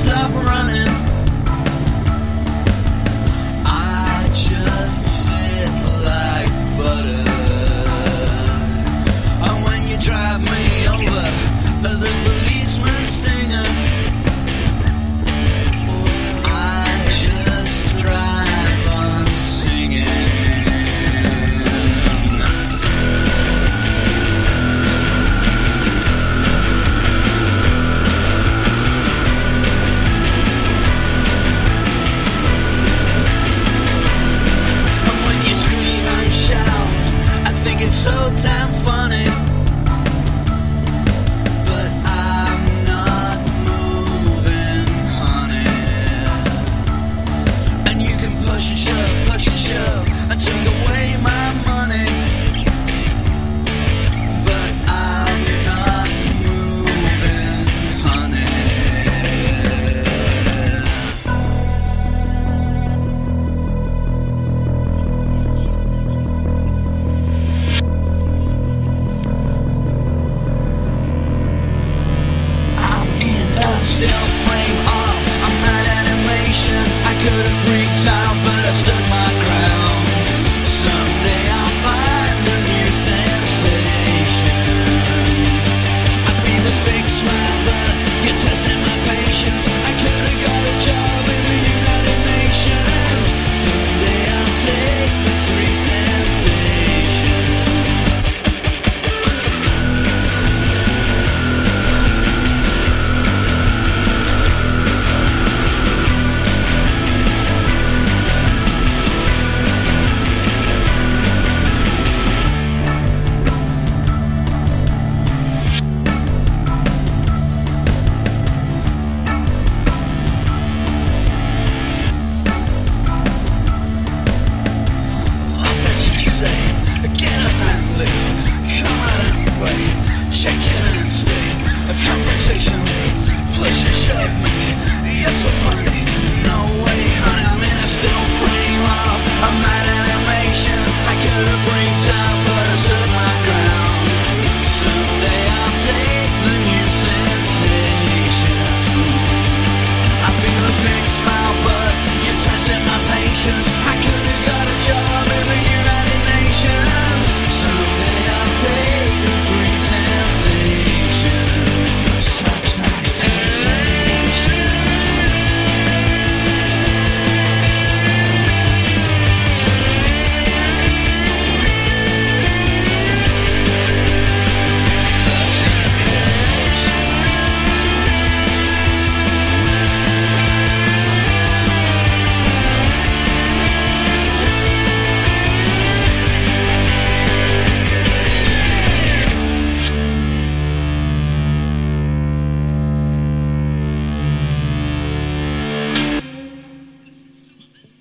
stop running. I just sit like butter. And when you drive me over, the policeman stinger, I just drive on singing. And when you scream and shout, I think it's so damn funny. But I'm not moving, honey. And you can push and shove, and take away my money. But I'm not moving, honey. I'm in a still frame of a mad animation. I could have